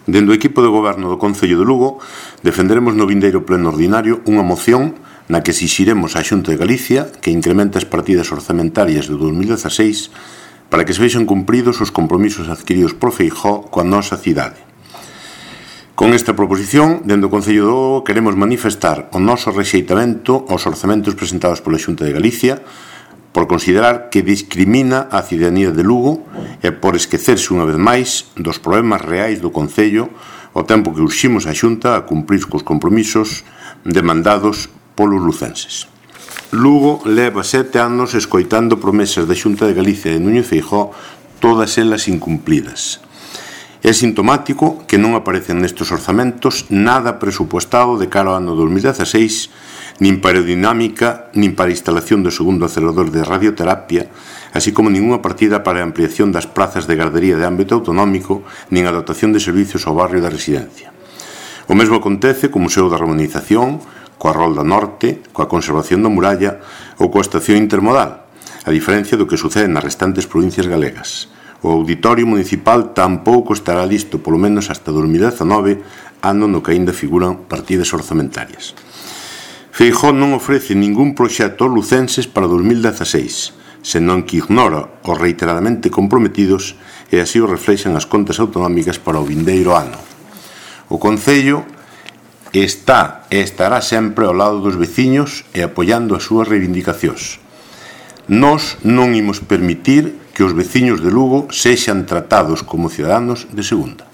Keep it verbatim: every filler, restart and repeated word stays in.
Dende o equipo de goberno do Concello de Lugo, defenderemos no vindeiro pleno ordinario unha moción na que exixiremos á Xunta de Galicia que incremente as partidas orzamentarias de dos mil dezaseis para que se vexan cumpridos os compromisos adquiridos por Feijóo coa nosa cidade. Con esta proposición, dende o Concello de Lugo, queremos manifestar o noso rexeitamento aos orzamentos presentados pola Xunta de Galicia por considerar que discrimina a cidadanía de Lugo e por esquecerse unha vez máis dos problemas reais do Concello ao tempo que urximos a Xunta a cumprir cos compromisos demandados polos lucenses. Lugo leva sete anos escoitando promesas da Xunta de Galicia e de Núñez Feijóo, todas elas incumplidas. É sintomático que non aparecen nestes orzamentos nada presupuestado de cara ao ano dos mil dezaseis, nin para aerodinámica, nin para a instalación do segundo acelerador de radioterapia, así como ninguna partida para a ampliación das plazas de gardería de ámbito autonómico, nin a dotación de servicios ao barrio da residencia. O mesmo acontece co Museo da Romanización, coa Rolda Norte, coa conservación da muralla ou coa estación intermodal, a diferencia do que sucede nas restantes provincias galegas. O auditorio municipal tampouco estará listo, polo menos hasta dos mil dezanove, ano no que aínda figuran partidas orzamentarias. Feijóo non ofrece ningún proxecto aos lucenses para dos mil dezaseis, senón que ignora os reiteradamente comprometidos e así o reflexan as contas autonómicas para o vindeiro ano. O Concello está e estará sempre ao lado dos veciños e apoiando as súas reivindicacións. Nós non imos permitir que os veciños de Lugo sexan tratados como ciudadanos de segunda.